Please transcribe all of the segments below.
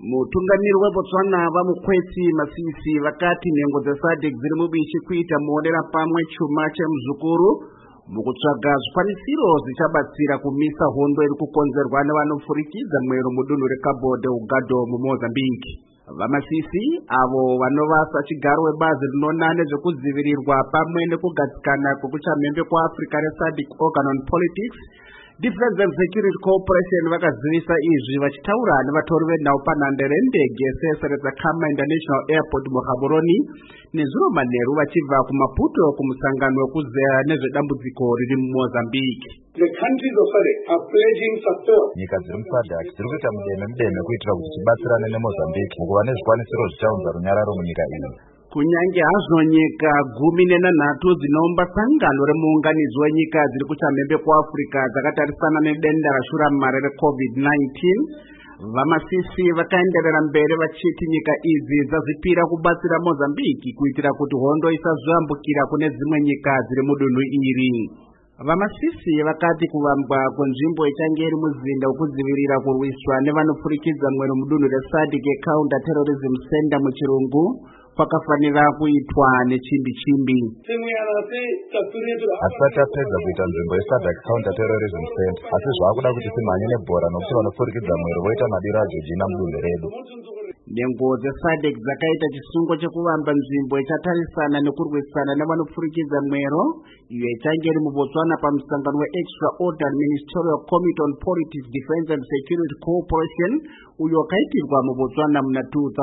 Mutunganiri weBotswana vamukwetsi Masisi vakati nhengo dzeSADC dziri mubishi kuita muonera pamwe chuma chemuzukuru mukutsvaga zvikwanisiro zvichabatsira kumisa hondo iri kukonzerwa nevanofurikidza mwero mudunhu reCabo Delgado muMozambique. VaMasisi avo vanova sachigaro webazi rinoona nezvekudzivirirwa pamwe nekugadzikana kwekuchamhembe kwaAfrica reSADC Organ on Politics, Defense and Security Cooperation vakazivisa izvi vachitaura nevatori venhau panhande rendege yeSeseredza Khama International Airport muGaborone nezuro manheru vachibva kuMaputo kumusangano wekuzeya nezvedambudziko riri muMozambique. The countries of SADC are pledging support. Nyika dziri muSADC dziri kuita mudeme kuitira kuti tibatsirane neMozambique mukuva nezvikwanisiro zvichaunza runyararo munyika ino. Kunyange hazvo nyika 13 dzinoumba sangano remuunganidzwa wenyika dziri kuchamhembe kuAfrica dzakatarisana nedenda rashuramari reCovid-19, VaMasisi vakaenderera mberi vachiti nyika idzi dzazvipira kubatsira Mozambique kuitira kuti hondo isazoyambukira kune dzimwe nyika dziri mudunhu iri. VaMasisi vakati kuvambwa kwenzvimbo ichange iri muzinda wekudzivirira kurwiswa nevanofurikidza mwero mudunhu reSADC Counter Terrorism Center muchirungu kwakafanira kuitwa nechimbi-chimbi. Hatisati tapedza kuita nzvimbo yeSADC Counter Terrorism Center, asi zvakuda kuti timhanye nebhora nokuti vanofurikidza mwero voita madiro ajojina mudunhu redu. Nhengo dzeSADC dzakaita chisungo chekuvamba nzvimbo ichatarisana nekurwisana nevanofurikidza mwero iyo ichange iri muBotswana pamusangano weExtraordinary Ministerial Committee on Politics, Defense and Security Cooperation uyo wakaitirwa muBotswana muna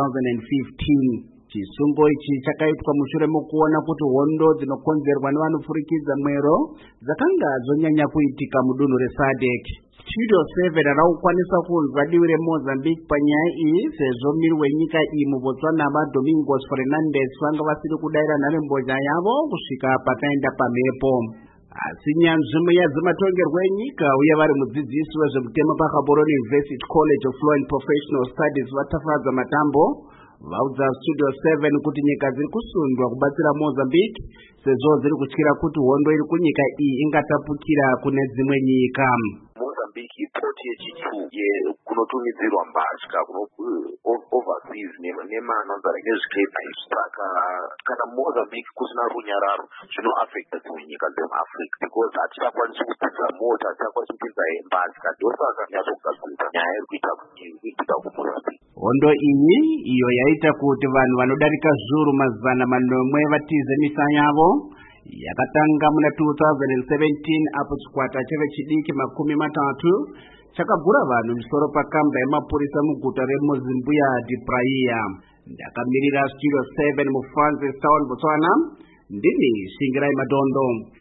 2015. Chisungo ichi chakaitwa mushure mokuona kuti hondo dzinokonzerwa nevanofurikidza mwero dzakanga dzonyanya kuitika mudunhu reSADC. Studio 7 raukwanisa kunzwa divi reMozambique panyaya iyi sezvo miri wenyika iyi muBotswana vaDomingos Fernandes vanga vasiri kudaira nharembozha yavo kusvika pakaenda pamhepo. Asi nyanzvi yadzematongerwo enyika uye vari mudzidzisi wezvemutemo paGaborone University College of Law and Professional Studies vatafadza matambo vaudza Studio 7 kuti nyika dziri kusundwa kubatsira Mozambique sezvo dziri kutyira kuti hondo iri kunyika iyi ingatapukira kune dzimwe nyika. Mozambique port yechichu kunotumidzirwa mbatya overseas nemanonzara nezvikepa izvi, saka kana Mozambique kusina runyararo zvinoaffecta dzimwe nyika dzemuAfrica because hatichakwanisi kupinza mota, hatichakwanisi kupinza mbatya, ndosaka nyazogadzirisa nyaya iri kuitika kuMozambique. Hondo iyi iyo yaita kuti vanhu vanodarika zviuru 400 vatize misa yavo yakatanga muna 2017 apo chikwata chevechidiki 30 chakagura vanhu misoro pakamba yemapurisa muguta reMozimbuya Praia. Ndakamirira Studio 7 muFrancis Town, Botswana. Ndini Shingirai Madondo.